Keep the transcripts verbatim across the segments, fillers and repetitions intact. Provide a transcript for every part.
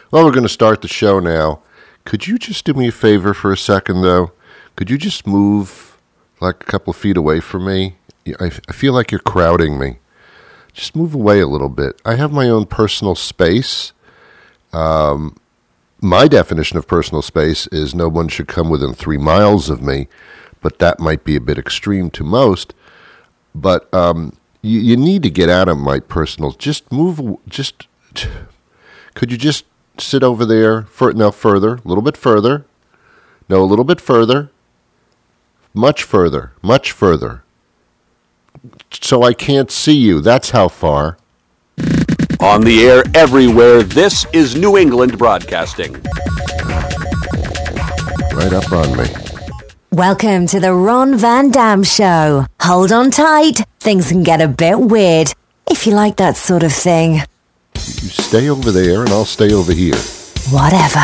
Well, we're going to start the show now. Could you just do me a favor for a second, though? Could you just move like a couple of feet away from me? I, I feel like you're crowding me. Just move away a little bit. I have my own personal space. Um, my definition of personal space is no one should come within three miles of me, but that might be a bit extreme to most. But um, you, you need to get out of my personal. Just move. Just could you just sit over there for no further, a little bit further, no, a little bit further, much further, much further. So I can't see you. That's how far. On the air everywhere, this is New England Broadcasting. Right up on me. Welcome to the Ron Van Dam Show. Hold on tight. Things can get a bit weird, if you like that sort of thing. You stay over there and I'll stay over here. Whatever.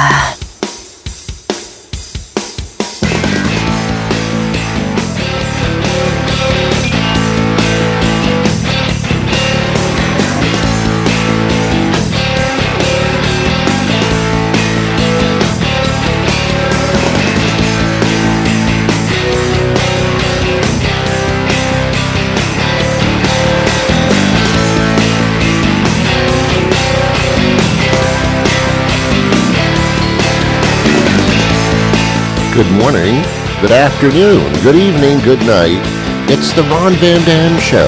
Good morning, good afternoon, good evening, good night. It's the Ron Van Dam Show.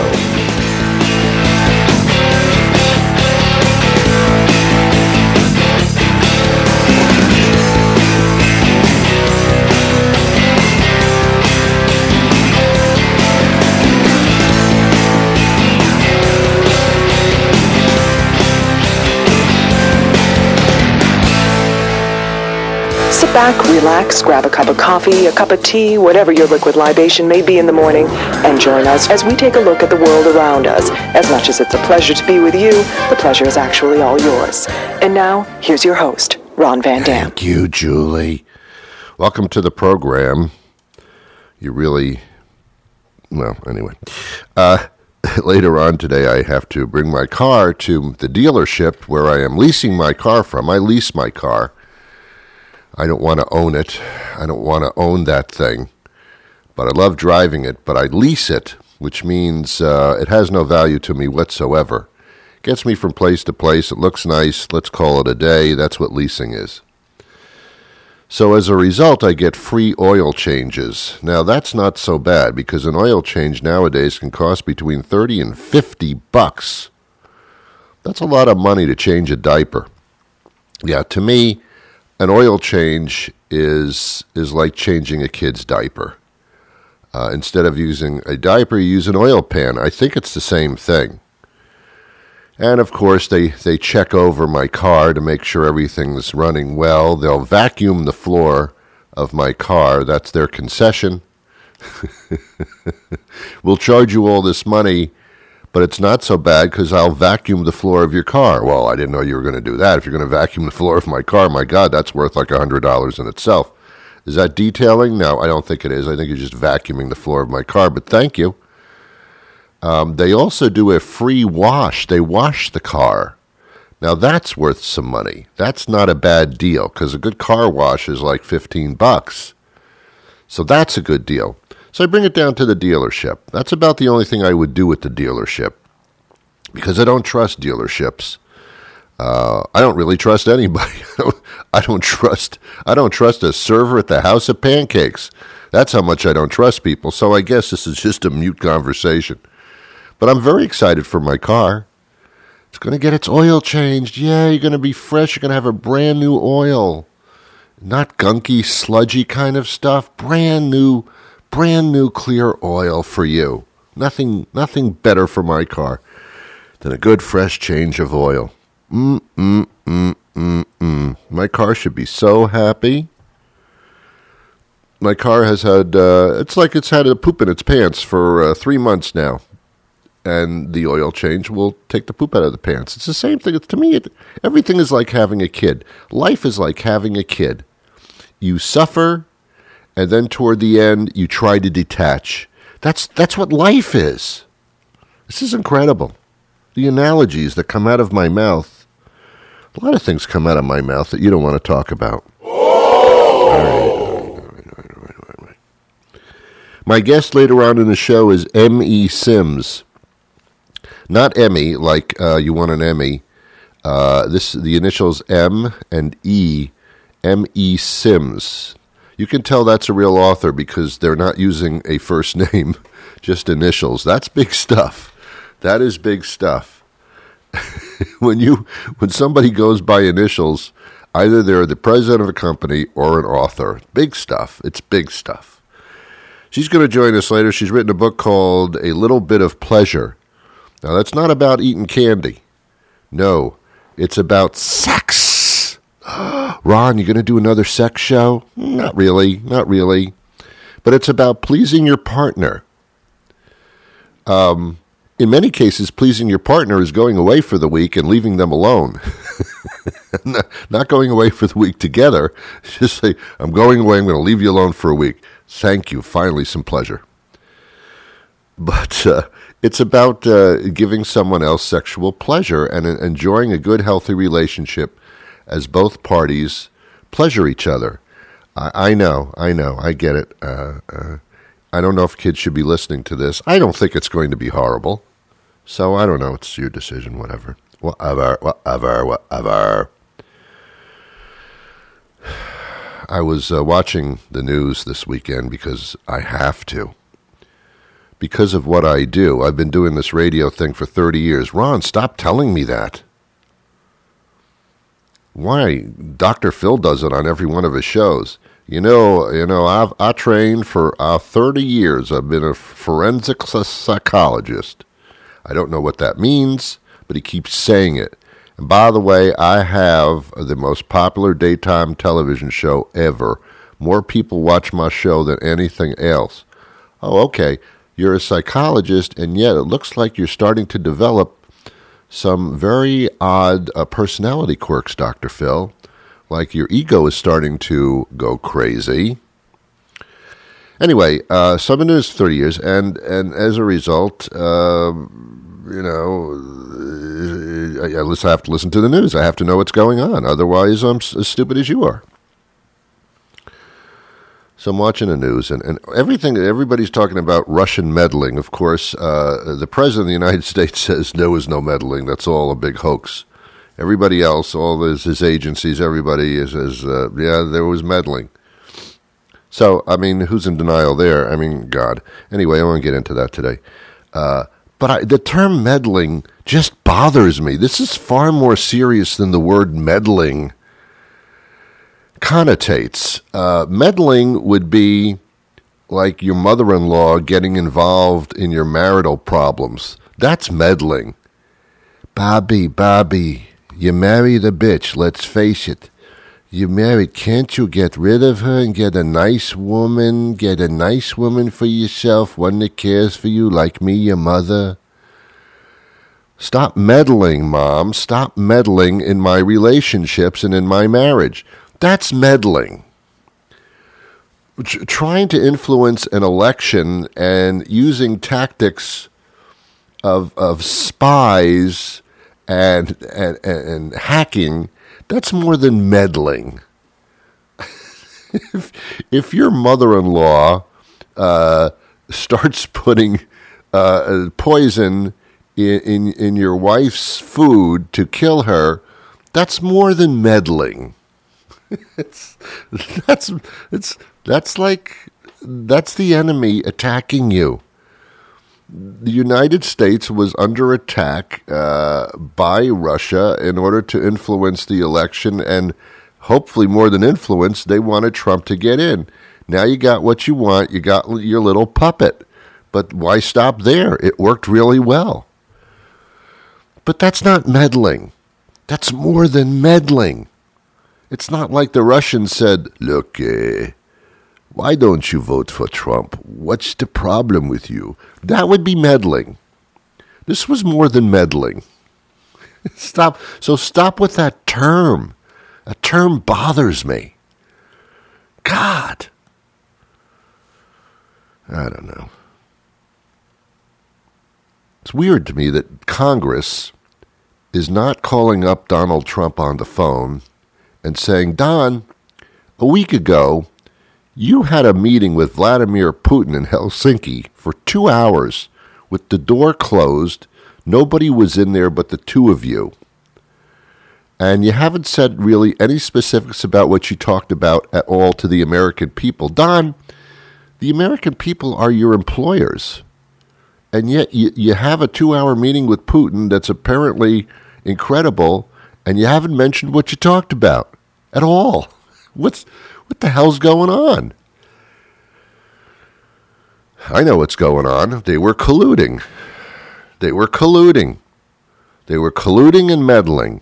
Sit back, relax, grab a cup of coffee, a cup of tea, whatever your liquid libation may be in the morning, and join us as we take a look at the world around us. As much as it's a pleasure to be with you, the pleasure is actually all yours. And now, here's your host, Ron Van Dam. Thank you, Julie. Welcome to the program. You really, well, anyway. Uh, later on today, I have to bring my car to the dealership where I am leasing my car from. I lease my car. I don't want to own it. I don't want to own that thing. But I love driving it, but I lease it, which means uh, it has no value to me whatsoever. Gets me from place to place. It looks nice. Let's call it a day. That's what leasing is. So as a result, I get free oil changes. Now, that's not so bad because an oil change nowadays can cost between thirty and fifty bucks. That's a lot of money to change a diaper. Yeah, to me, an oil change is is like changing a kid's diaper. Uh, instead of using a diaper, you use an oil pan. I think it's the same thing. And, of course, they, they check over my car to make sure everything's running well. They'll vacuum the floor of my car. That's their concession. We'll charge you all this money, but it's not so bad because I'll vacuum the floor of your car. Well, I didn't know you were going to do that. If you're going to vacuum the floor of my car, my God, that's worth like one hundred dollars in itself. Is that detailing? No, I don't think it is. I think you're just vacuuming the floor of my car, but thank you. Um, they also do a free wash. They wash the car. Now, that's worth some money. That's not a bad deal because a good car wash is like fifteen bucks. So that's a good deal. So I bring it down to the dealership. That's about the only thing I would do at the dealership because I don't trust dealerships. Uh, I don't really trust anybody. I don't trust. I don't trust a server at the House of Pancakes. That's how much I don't trust people. So I guess this is just a mute conversation. But I'm very excited for my car. It's going to get its oil changed. Yeah, you're going to be fresh. You're going to have a brand new oil. Not gunky, sludgy kind of stuff. Brand new, brand new clear oil for you. Nothing, nothing better for my car than a good fresh change of oil. Mm, mm, mm, mm, mm. My car should be so happy. My car has had, uh, it's like it's had a poop in its pants for uh, three months now. And the oil change will take the poop out of the pants. It's the same thing. It's, to me, it, everything is like having a kid. Life is like having a kid. You suffer, and then toward the end, you try to detach. That's that's what life is. This is incredible. The analogies that come out of my mouth, A lot of things come out of my mouth that you don't want to talk about. All right, all right, all right, all right, all right, all right. My guest later on in the show is M E. Sims. Not Emmy, like uh, you want an Emmy. Uh, this the initials M and E, M E. Sims. You can tell that's a real author because they're not using a first name, just initials. That's big stuff. That is big stuff. when you when somebody goes by initials, either they're the president of a company or an author. Big stuff. It's big stuff. She's going to join us later. She's written a book called A Little Bit of Pleasure. Now, that's not about eating candy. No, it's about sex. Ron, you going to do another sex show? Not really, not really. But it's about pleasing your partner. Um... In many cases, pleasing your partner is going away for the week and leaving them alone. Not going away for the week together. Just say, I'm going away, I'm going to leave you alone for a week. Thank you. Finally, some pleasure. But uh, it's about uh, giving someone else sexual pleasure and uh, enjoying a good, healthy relationship as both parties pleasure each other. I, I know, I know, I get it. Uh, uh, I don't know if kids should be listening to this. I don't think it's going to be horrible. So I don't know. It's your decision, whatever. Whatever, whatever, whatever. I was uh, watching the news this weekend because I have to. Because of what I do. I've been doing this radio thing for thirty years. Ron, stop telling me that. Why? Doctor Phil does it on every one of his shows. You know, you know, I've I trained for uh, thirty years. I've been a forensic psychologist. I don't know what that means, but he keeps saying it. And by the way, I have the most popular daytime television show ever. More people watch my show than anything else. Oh, okay. You're a psychologist, and yet it looks like you're starting to develop some very odd uh, personality quirks, Doctor Phil. Like your ego is starting to go crazy. Anyway, uh, so I've been doing this for thirty years, and, and as a result, uh, you know, I, I have to listen to the news. I have to know what's going on. Otherwise, I'm as stupid as you are. So I'm watching the news, and, and everything, everybody's talking about Russian meddling. Of course, uh, the President of the United States says there was no meddling. That's all a big hoax. Everybody else, all his, his agencies, everybody is, is uh, yeah, there was meddling. So, I mean, who's in denial there? I mean, God. Anyway, I won't get into that today. Uh, but I, the term meddling just bothers me. This is far more serious than the word meddling connotates. Uh, meddling would be like your mother-in-law getting involved in your marital problems. That's meddling. Bobby, Bobby, you married a bitch, let's face it. You married, can't you get rid of her and get a nice woman, get a nice woman for yourself, one that cares for you like me, your mother? Stop meddling, Mom. Stop meddling in my relationships and in my marriage. That's meddling. Trying to influence an election and using tactics of of spies and and, and hacking, that's more than meddling. if, if your mother-in-law uh, starts putting uh, poison in, in in your wife's food to kill her, that's more than meddling. it's that's it's that's like that's the enemy attacking you. The United States was under attack uh, by Russia in order to influence the election, and hopefully more than influence, they wanted Trump to get in. Now you got what you want. You got your little puppet. But why stop there? It worked really well. But that's not meddling. That's more than meddling. It's not like the Russians said, look, uh, why don't you vote for Trump? What's the problem with you? That would be meddling. This was more than meddling. Stop. So stop with that term. A term bothers me. God. I don't know. It's weird to me that Congress is not calling up Donald Trump on the phone and saying, Don, a week ago, you had a meeting with Vladimir Putin in Helsinki for two hours with the door closed. Nobody was in there but the two of you. And you haven't said really any specifics about what you talked about at all to the American people. Don, the American people are your employers. And yet you, you have a two-hour meeting with Putin that's apparently incredible, and you haven't mentioned what you talked about at all. What's what the hell's going on? I know what's going on. They were colluding. They were colluding. They were colluding and meddling.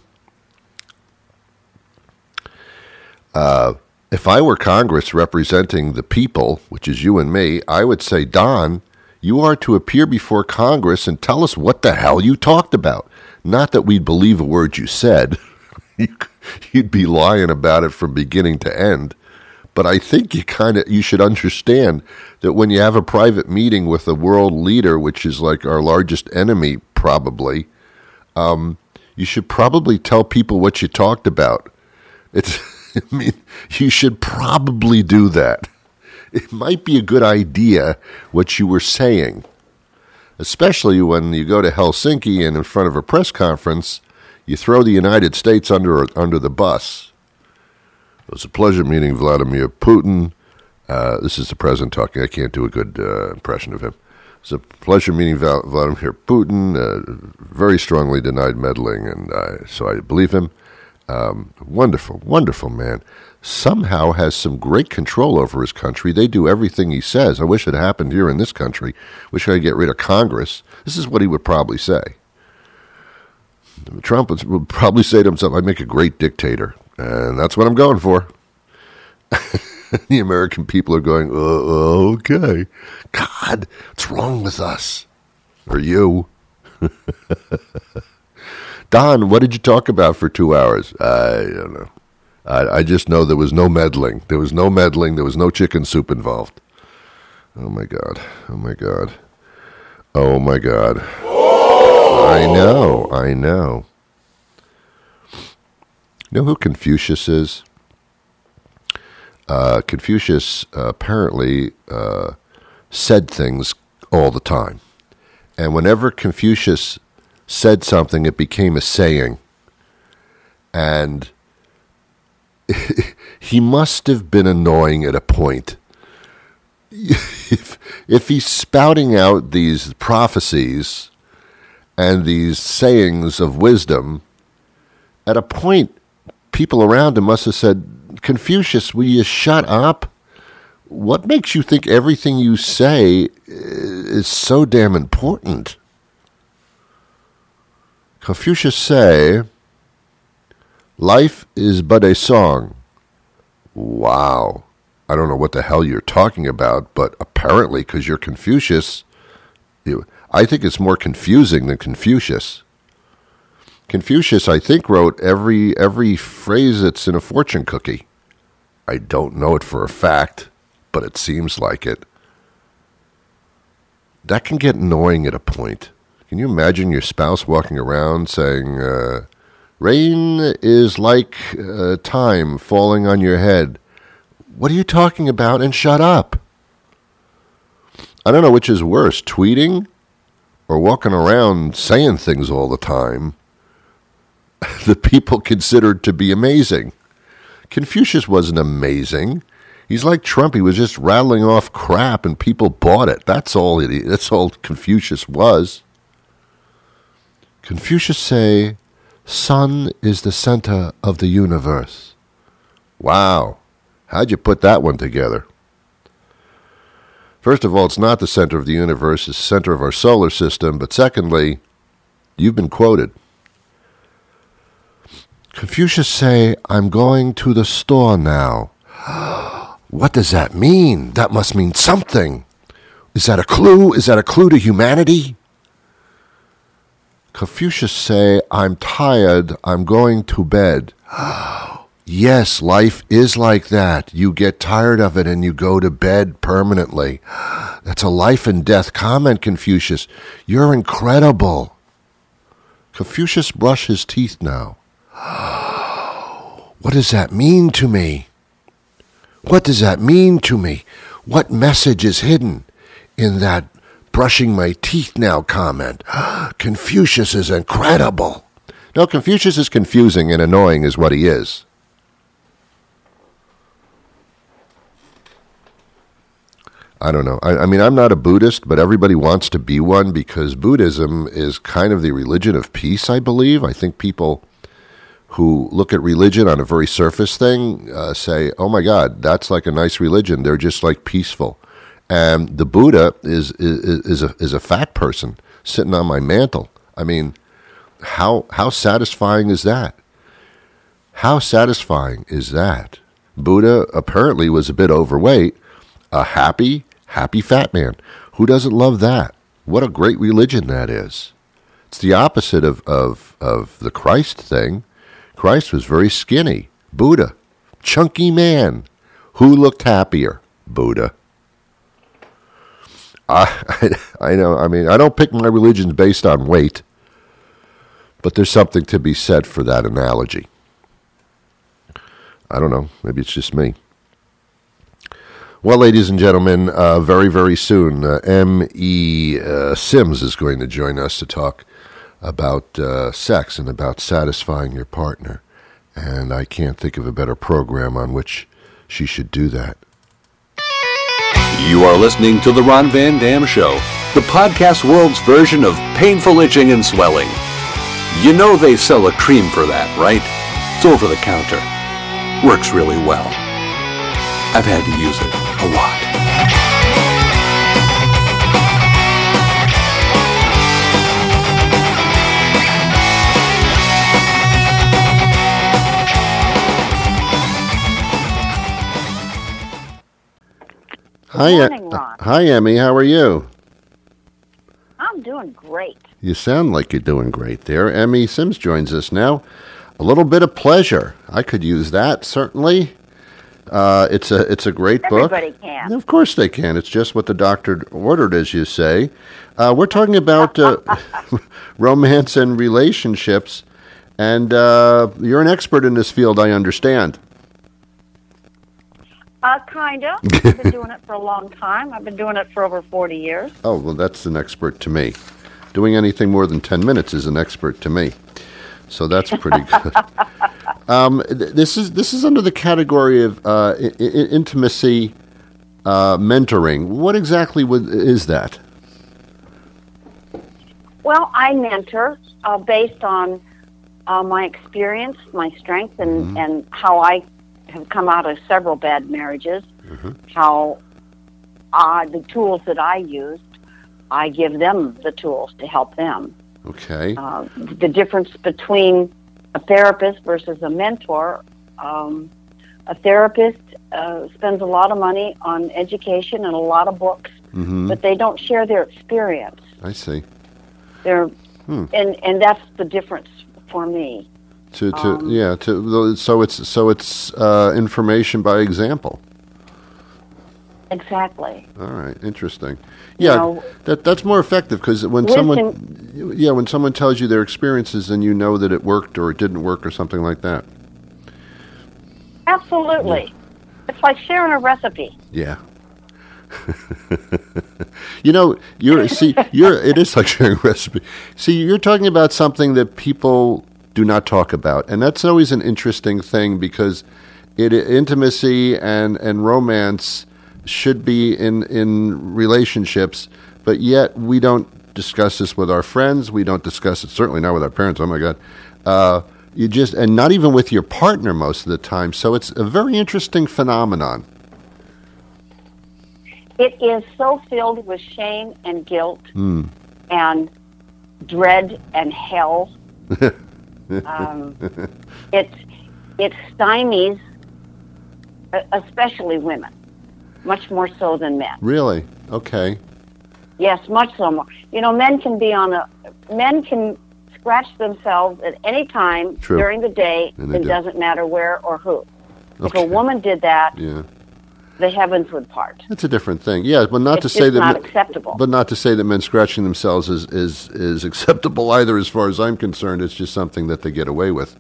Uh, if I were Congress representing the people, which is you and me, I would say, Don, you are to appear before Congress and tell us what the hell you talked about. Not that we'd believe a word you said. You'd be lying about it from beginning to end. But I think you kind of you should understand that when you have a private meeting with a world leader, which is like our largest enemy, probably, um, you should probably tell people what you talked about. It's, I mean, you should probably do that. It might be a good idea what you were saying, especially when you go to Helsinki and in front of a press conference, you throw the United States under under the bus. It was a pleasure meeting Vladimir Putin. Uh, this is the president talking. I can't do a good uh, impression of him. It's a pleasure meeting Val- Vladimir Putin. Uh, very strongly denied meddling, and uh, so I believe him. Um, wonderful, wonderful man. Somehow has some great control over his country. They do everything he says. I wish it happened here in this country. Wish I could get rid of Congress. This is what he would probably say. Trump would, would probably say to himself, I'd make a great dictator. And that's what I'm going for. The American people are going, uh, okay. God, what's wrong with us? Or you? Don, what did you talk about for two hours? I don't know. I, I just know there was no meddling. There was no meddling. There was no chicken soup involved. Oh, my God. Oh, my God. Oh, my God. I know. I know. You know who Confucius is? Uh, Confucius uh, apparently uh, said things all the time. And whenever Confucius said something, it became a saying. And he must have been annoying at a point. If, if he's spouting out these prophecies and these sayings of wisdom, at a point, people around him must have said, Confucius, will you shut up? What makes you think everything you say is so damn important? Confucius say, life is but a song. Wow. I don't know what the hell you're talking about, but apparently, because you're Confucius, you, I think it's more confusing than Confucius. Confucius, I think, wrote every every phrase that's in a fortune cookie. I don't know it for a fact, but it seems like it. That can get annoying at a point. Can you imagine your spouse walking around saying, uh, rain is like uh, time falling on your head. What are you talking about? And shut up. I don't know which is worse, tweeting or walking around saying things all the time that people considered to be amazing. Confucius wasn't amazing. He's like Trump. He was just rattling off crap and people bought it. That's all it, that's all Confucius was. Confucius say, sun is the center of the universe. Wow. How'd you put that one together? First of all, it's not the center of the universe. It's the center of our solar system. But secondly, you've been quoted. Confucius say, I'm going to the store now. What does that mean? That must mean something. Is that a clue? Is that a clue to humanity? Confucius say, I'm tired. I'm going to bed. Yes, life is like that. You get tired of it and you go to bed permanently. That's a life and death comment, Confucius. You're incredible. Confucius brush his teeth now. What does that mean to me? What does that mean to me? What message is hidden in that brushing my teeth now comment? Confucius is incredible. No, Confucius is confusing and annoying is what he is. I don't know. I, I mean, I'm not a Buddhist, but everybody wants to be one because Buddhism is kind of the religion of peace, I believe. I think people who look at religion on a very surface thing uh, say, oh my God, that's like a nice religion. They're just like peaceful. And the Buddha is, is, is, a, is a fat person sitting on my mantle. I mean, how how satisfying is that? How satisfying is that? Buddha apparently was a bit overweight, a happy, happy fat man. Who doesn't love that? What a great religion that is. It's the opposite of, of, of the Christ thing. Christ was very skinny. Buddha, chunky man. Who looked happier? Buddha. I, I, I know, I mean, I don't pick my religions based on weight, but there's something to be said for that analogy. I don't know, maybe it's just me. Well, ladies and gentlemen, uh, very, very soon, uh, M E. Uh, Sims is going to join us to talk about uh, sex and about satisfying your partner. And I can't think of a better program on which she should do that. You are listening to The Ron Van Dam Show, the podcast world's version of painful itching and swelling. You know they sell a cream for that, right? It's over the counter. Works really well. I've had to use it a lot. Good Hi, morning, uh, Ron. hi, Emmy. How are you? I'm doing great. You sound like you're doing great there. Emmy Sims joins us now. A little bit of pleasure. I could use that, certainly. Uh, it's a it's a great book. Everybody can. Of course they can. It's just what the doctor ordered, as you say. Uh, we're talking about uh, romance and relationships, and uh, you're an expert in this field, I understand. Uh, kind of. I've been doing it for a long time. I've been doing it for over forty years. Oh, well, that's an expert to me. Doing anything more than ten minutes is an expert to me. So that's pretty good. um, th- this is this is under the category of uh, I- I- intimacy uh, mentoring. What exactly would, is that? Well, I mentor uh, based on uh, my experience, my strength, and, mm-hmm. and how I have come out of several bad marriages, mm-hmm. how uh, the tools that I used, I give them the tools to help them. Okay. Uh, the difference between a therapist versus a mentor, um, a therapist uh, spends a lot of money on education and a lot of books, mm-hmm. but they don't share their experience. I see. They're, hmm. and, and that's the difference for me. To, to Um, yeah to so it's so it's uh, information by example. Exactly. All right, interesting. Yeah, know, that that's more effective because when wisdom- someone yeah when someone tells you their experiences, then you know that it worked or it didn't work or something like that. Absolutely. It's like sharing a recipe. Yeah. You know, you're see, you're it is like sharing a recipe. See, you're talking about something that people do not talk about, and that's always an interesting thing because it intimacy and and romance should be in in relationships, but yet we don't discuss this with our friends. We don't discuss it, certainly not with our parents. Oh my God. Uh, you just and not even with your partner most of the time. So it's a very interesting phenomenon. It is so filled with shame and guilt Mm. and dread and hell. um, it it stymies, uh, especially women, much more so than men. Really? Okay. Yes, much so more. You know, men can be on a men can scratch themselves at any time True. during the day. And they It do. doesn't matter where or who. If Okay. a woman did that, Yeah. the heavensward part. That's a different thing. Yeah, but not It's to say just that not men- acceptable. But not to say that men scratching themselves is, is is acceptable either, as far as I'm concerned. It's just something that they get away with.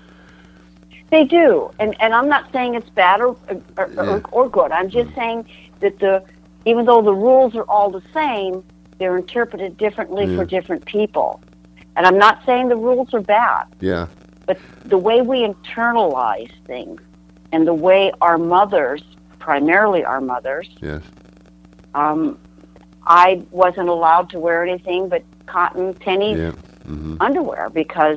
They do, and and I'm not saying it's bad or or, Yeah. or, or good. I'm just saying that the even though the rules are all the same, they're interpreted differently Yeah. for different people. And I'm not saying the rules are bad, Yeah, but the way we internalize things and the way our mothers, primarily our mothers, yes, um, I wasn't allowed to wear anything but cotton tenny yeah, hmm underwear because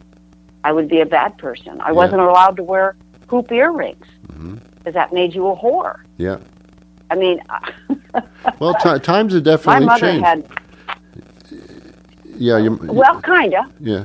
I would be a bad person. I wasn't allowed to wear hoop earrings because that made you a whore. yeah. I mean, Well, ti times have my definitely mother changed. had, yeah, you, well, kind of. yeah.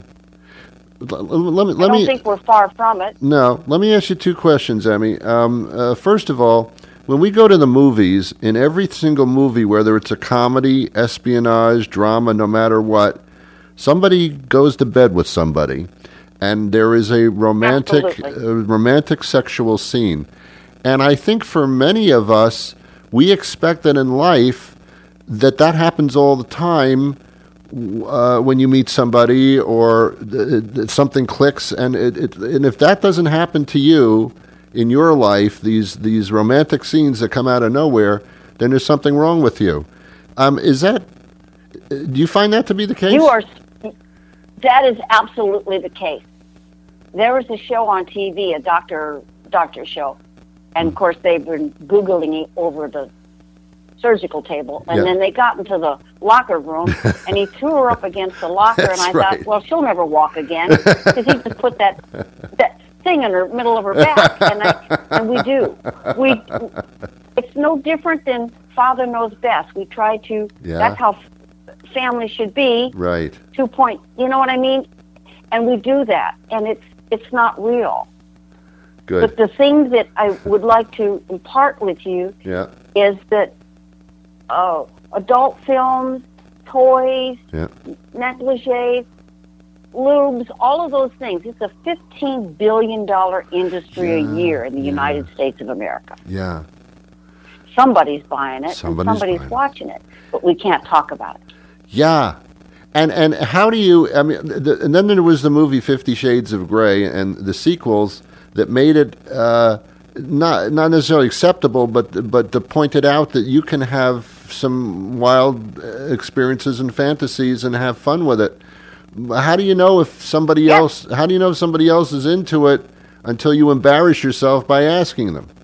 L- Let me I let don't me. think we're far from it. No, let me ask you two questions, Emmy. Um, uh, first of all, when we go to the movies, in every single movie, whether it's a comedy, espionage, drama, no matter what, somebody goes to bed with somebody, and there is a romantic, Absolutely. uh, romantic sexual scene. And I think for many of us, we expect that in life that that happens all the time. Uh, when you meet somebody or th- th- something clicks, and it, it, and if that doesn't happen to you in your life, these these romantic scenes that come out of nowhere, then there's something wrong with you. Um, is that? Do you find that to be the case? You are. That is absolutely the case. There was a show on T V, a doctor doctor show, and of course they've been googling it over the surgical table, and Yeah. then they got into the locker room, and he threw her up against the locker, and I That's right. thought, well, she'll never walk again because he just put that that thing in her middle of her back, and I, and we do. We. It's no different than Father Knows Best. We try to. Yeah. That's how f- family should be. Right. Two point. You know what I mean? And we do that, and it's it's not real. Good. But the thing that I would like to impart with you Yeah. is that uh, adult films, toys, Yeah. negligees, lubes, all of those things. It's a fifteen billion dollars industry Yeah, a year in the yeah. United States of America. Yeah. Somebody's buying it, Somebody's and somebody's buying it. watching it, but we can't talk about it. Yeah. And and how do you? I mean, the, and then there was the movie Fifty Shades of Grey and the sequels that made it uh, not not necessarily acceptable, but but to point it out that you can have some wild uh, experiences and fantasies and have fun with it. How do you know if somebody Yes. else? How do you know if somebody else is into it until you embarrass yourself by asking them?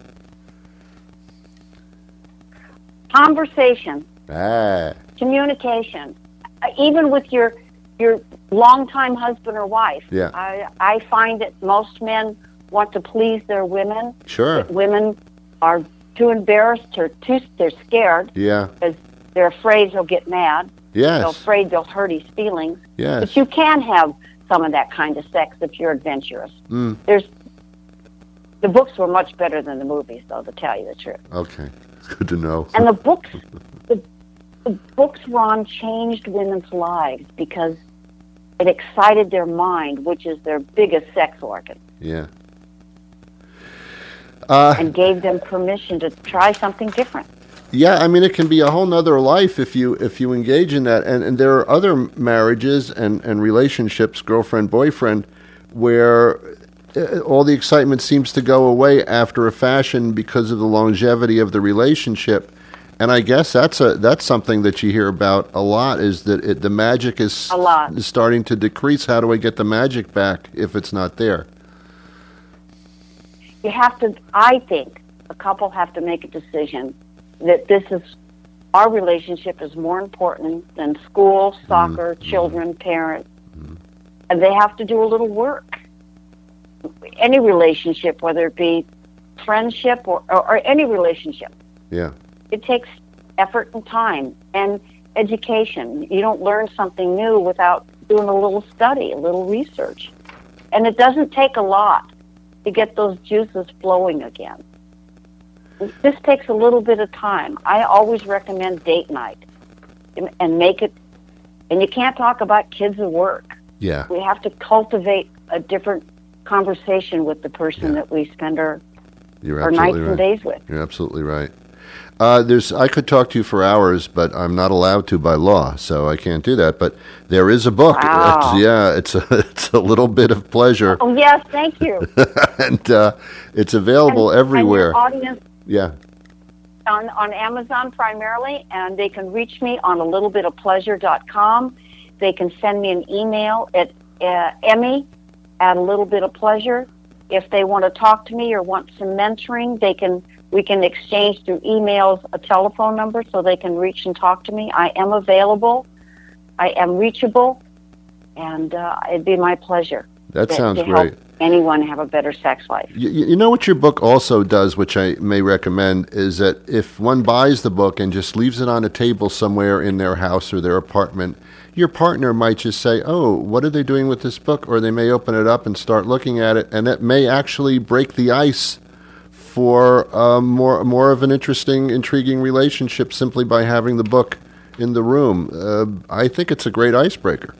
Conversation, Ah, communication, uh, even with your your longtime husband or wife. Yeah. I I find that most men want to please their women. sure. That women are too embarrassed or too they're scared Yeah. because they're afraid he'll get mad. They're Yes. afraid they'll hurt his feelings. Yes. But you can have some of that kind of sex if you're adventurous. Mm. There's the books were much better than the movies, though, to tell you the truth. Okay. It's good to know. And the books, the, the books, Ron, changed women's lives because it excited their mind, which is their biggest sex organ, Yeah. Uh, and gave them permission to try something different. yeah, I mean, it can be a whole nother life if you if you engage in that. And, and there are other marriages and, and relationships, girlfriend, boyfriend, where uh, all the excitement seems to go away after a fashion because of the longevity of the relationship. And I guess that's a that's something that you hear about a lot, is that it, the magic is, A lot. is starting to decrease. How do I get the magic back if it's not there? You have to, I think, a couple have to make a decision that this is, our relationship is more important than school, soccer, children, parents. And they have to do a little work. Any relationship, whether it be friendship or, or, or any relationship, Yeah. it takes effort and time and education. You don't learn something new without doing a little study, a little research. And it doesn't take a lot to get those juices flowing again. This takes a little bit of time. I always recommend date night and, and make it, and you can't talk about kids and work. Yeah. We have to cultivate a different conversation with the person Yeah. that we spend our You're or nights absolutely right. and days with. You're absolutely right. Uh, there's, I could talk to you for hours, but I'm not allowed to by law, so I can't do that. But there is a book. Wow. It's, yeah, it's a, it's a little bit of pleasure, Oh, yes, thank you. and uh, it's available And- everywhere. And your audience Yeah. on, on Amazon primarily, and they can reach me on a little bit of pleasure dot com. They can send me an email at uh, Emmy at a little bit of pleasure. If they want to talk to me or want some mentoring, they can. We can exchange through emails a telephone number so they can reach and talk to me. I am available. I am reachable, and uh, it'd be my pleasure. That to- sounds to great. help anyone have a better sex life. You, you know what your book also does, which I may recommend, is that if one buys the book and just leaves it on a table somewhere in their house or their apartment, your partner might just say, oh, what are they doing with this book? Or they may open it up and start looking at it, and that may actually break the ice for um, more more of an interesting, intriguing relationship simply by having the book in the room. Uh, I think it's a great icebreaker.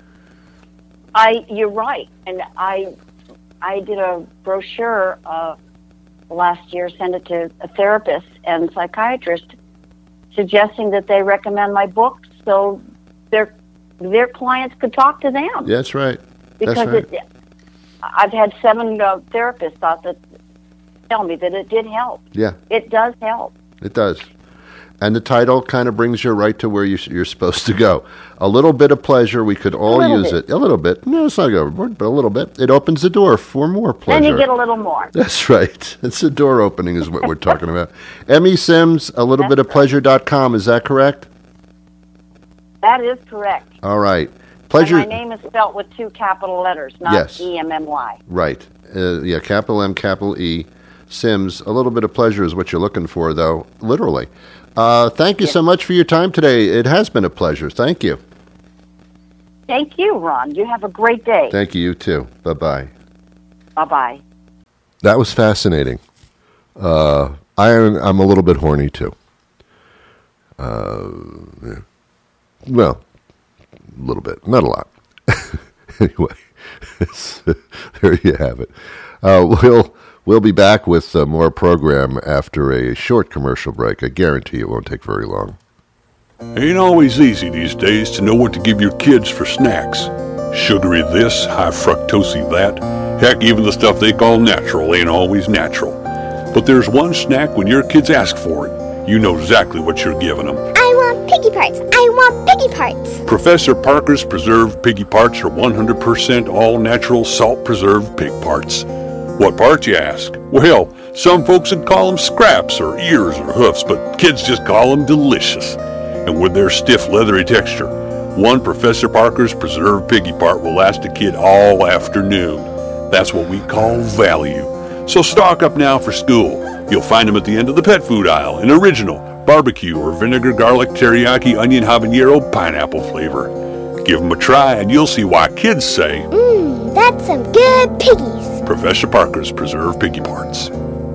I, you're right, and I, I did a brochure uh, last year, sent it to a therapist and psychiatrist, suggesting that they recommend my book so their their clients could talk to them. That's right. That's because right. it, I've had seven uh, therapists thought that tell me that it did help. Yeah, It does help. it does. And the title kind of brings you right to where you, you're supposed to go. A little bit of pleasure, we could all little use bit. it. A little bit. No, it's not overboard, but a little bit. It opens the door for more pleasure. Then you get a little more. That's right. It's a door opening is what we're talking about. Emmy Sims, a little That's bit of pleasure dot com. Is that correct? That is correct. All right. And Pleasure. my name is spelt with two capital letters, not Yes. E M M Y. Right. Uh, yeah, capital M, capital E. Sims. A little bit of pleasure is what you're looking for, though, literally. Uh, thank you so much for your time today. It has been a pleasure. Thank you. Thank you, Ron. You have a great day. Thank you, you too. Bye-bye. Bye-bye. That was fascinating. Uh, I, I'm a little bit horny, too. Uh, yeah. Well, a little bit. Not a lot. Anyway, there you have it. Uh, we'll... We'll be back with uh, more program after a short commercial break. I guarantee it won't take very long. Ain't always easy these days to know what to give your kids for snacks. Sugary this, high fructosey that. Heck, even the stuff they call natural ain't always natural. But there's one snack when your kids ask for it, you know exactly what you're giving them. I want piggy parts. I want piggy parts. Professor Parker's Preserved Piggy Parts are one hundred percent all-natural salt-preserved pig parts. What parts, you ask? Well, some folks would call them scraps or ears or hoofs, but kids just call them delicious. And with their stiff, leathery texture, one Professor Parker's Preserved Piggy Part will last a kid all afternoon. That's what we call value. So stock up now for school. You'll find them at the end of the pet food aisle in original, barbecue, or vinegar, garlic, teriyaki, onion, habanero, pineapple flavor. Give them a try and you'll see why kids say, Mmm, that's some good piggies. Professor Parker's Preserved Piggy Parts.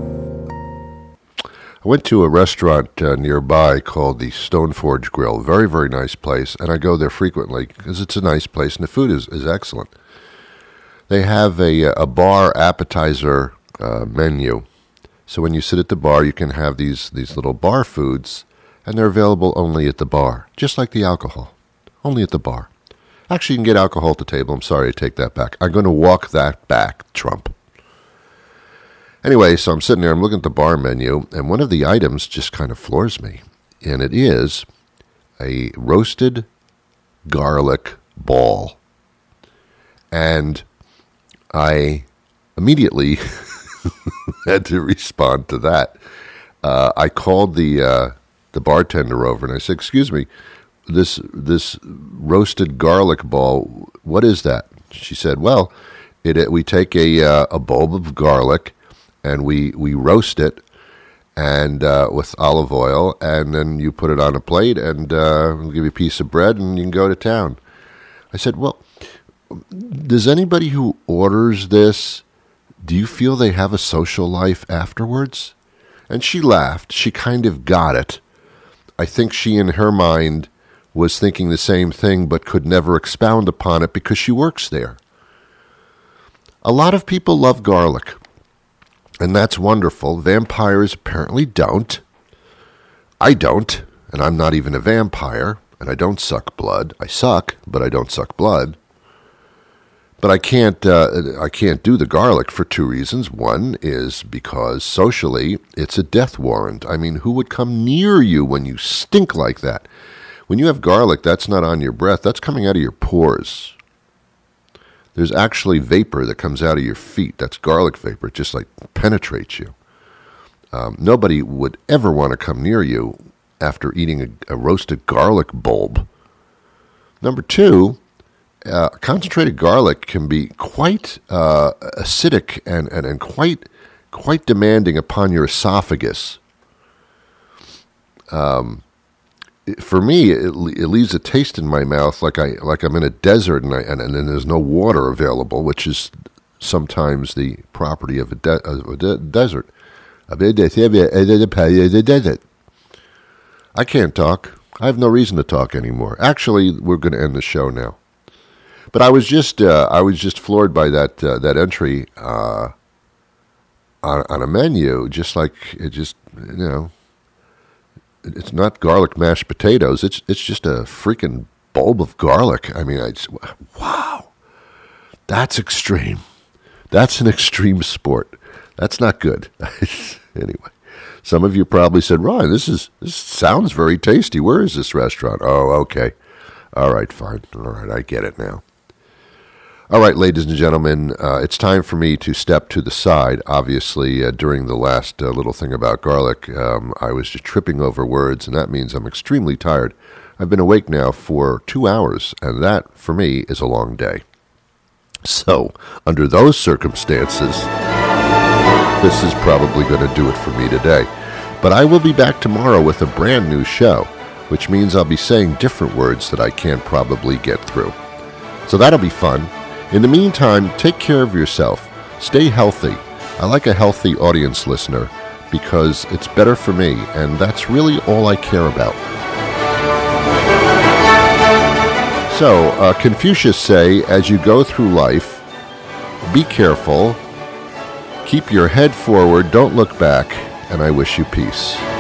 I went to a restaurant uh, nearby called the Stoneforge Grill. Very, very nice place, and I go there frequently because it's a nice place and the food is, is excellent. They have a, a bar appetizer uh, menu. So when you sit at the bar, you can have these, these little bar foods, and they're available only at the bar, just like the alcohol, only at the bar. Actually, you can get alcohol at the table. I'm sorry, I take that back. I'm going to walk that back, Trump. Anyway, so I'm sitting there, I'm looking at the bar menu, and one of the items just kind of floors me. And it is a roasted garlic ball. And I immediately had to respond to that. Uh, I called the uh, the bartender over, and I said, excuse me, this this roasted garlic ball, what is that? She said, well, it, it we take a uh, a bulb of garlic and we, we roast it and uh, with olive oil, and then you put it on a plate and uh, we'll give you a piece of bread and you can go to town. I said, well, does anybody who orders this, do you feel they have a social life afterwards? And she laughed. She kind of got it. I think she, in her mind, was thinking the same thing but could never expound upon it because she works there. A lot of people love garlic. and that's wonderful. Vampires apparently don't. I don't, and I'm not even a vampire, and I don't suck blood. I suck, but I don't suck blood. But I can't uh, I can't do the garlic for two reasons. One is because socially it's a death warrant. I mean, who would come near you when you stink like that? When you have garlic, that's not on your breath. That's coming out of your pores. There's actually vapor that comes out of your feet. That's garlic vapor. It just like penetrates you. Um, nobody would ever want to come near you after eating a, a roasted garlic bulb. Number two, Uh, concentrated garlic can be quite uh, acidic and, and, and quite quite demanding upon your esophagus. Um, it, for me, it, it leaves a taste in my mouth like I like I'm in a desert and I, and, and there's no water available, which is sometimes the property of a, de- of a de- desert. desert. I can't talk. I have no reason to talk anymore. Actually, we're going to end the show now. But I was just uh, I was just floored by that uh, that entry uh, on, on a menu. Just like it just you know, it's not garlic mashed potatoes. It's it's just a freaking bulb of garlic. I mean, I just, wow, that's extreme. That's an extreme sport. That's not good. Anyway, some of you probably said, "Ron, this is this sounds very tasty. Where is this restaurant?" Oh, okay, all right, fine, all right, I get it now. All right, ladies and gentlemen, uh, it's time for me to step to the side. Obviously, uh, during the last uh, little thing about garlic, um, I was just tripping over words, and that means I'm extremely tired. I've been awake now for two hours, and that, for me, is a long day. So, under those circumstances, this is probably going to do it for me today. But I will be back tomorrow with a brand new show, which means I'll be saying different words that I can't probably get through. So that'll be fun. In the meantime, take care of yourself. Stay healthy. I like a healthy audience listener because it's better for me, and that's really all I care about. So, uh, Confucius say, as you go through life, be careful, keep your head forward, don't look back, and I wish you peace.